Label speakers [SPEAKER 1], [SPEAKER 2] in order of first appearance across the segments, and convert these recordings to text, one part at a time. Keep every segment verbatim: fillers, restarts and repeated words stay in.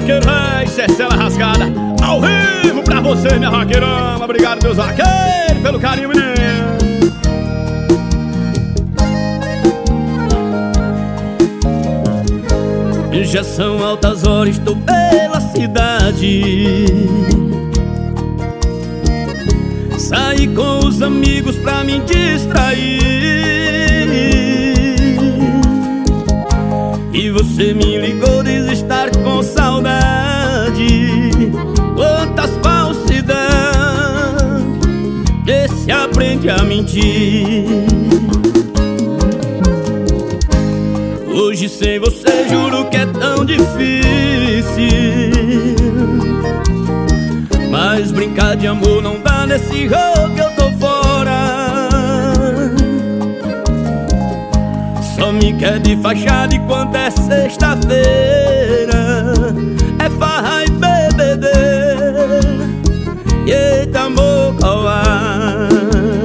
[SPEAKER 1] roqueiro véi, Cecela rasgada ao vivo pra você, minha roqueirama. Obrigado, meus vaqueiros, pelo carinho, menino. Já são altas horas, estou pela cidade. Saí com os amigos pra me distrair. E você me ligou, diz estar com saudade. Quantas falsidades, vê se aprende a mentir. Hoje sem você juro que é tão difícil, mas brincar de amor não dá nesse jogo que eu tô fora. Só me quer de fachada e quando é sexta-feira é farra e bebedeira. E eita amor covarde.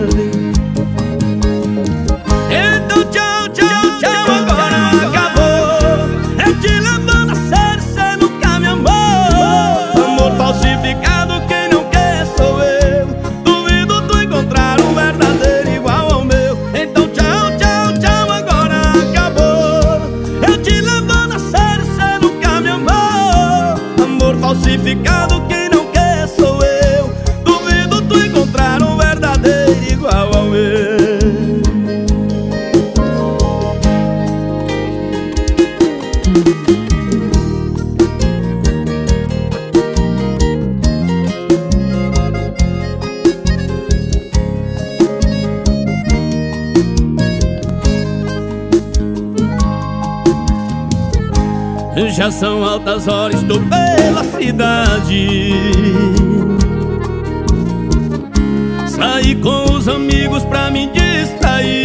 [SPEAKER 1] Então tchau, tchau, tchau, agora acabou. Eu te levando a sério, cê nunca me amou. Amor falsificado, quem não quer sou eu. Duvido tu encontrar um verdadeiro igual ao meu. Então tchau, tchau, tchau, agora acabou. Eu te levando a sério, cê nunca me amou. Amor falsificado, quem não quer sou eu. Duvido tu encontrar um verdadeiro igual ao meu. Já são altas horas, estou pela cidade. Saí com os amigos pra me distrair.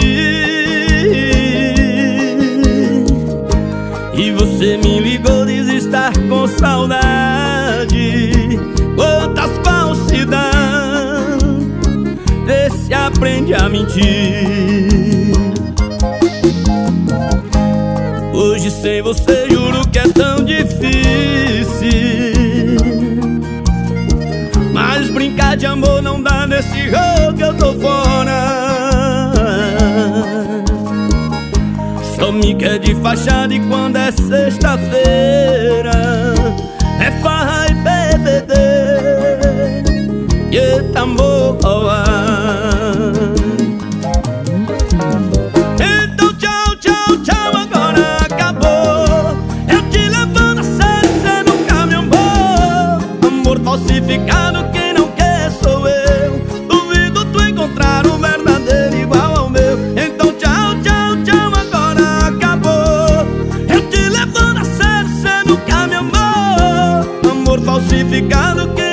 [SPEAKER 1] E você me ligou, diz estar com saudade. Quantas falsidades, vê se aprende a mentir. Hoje sem você juro que é tão difícil, mas brincar de amor não dá nesse jogo que eu tô fora. Só me quer de fachada e quando é sexta-feira é farra e bebedeira. E eita amor covarde. Então tchau, tchau, tchau, agora acabou. Eu te levando a sério, cê nunca me amou. Amor falsificado, quem não quer sou eu. Duvido tu encontrar um verdadeiro igual ao meu. Então tchau, tchau, tchau, agora acabou. Eu te levando a sério, cê nunca me amou. Amor falsificado, quem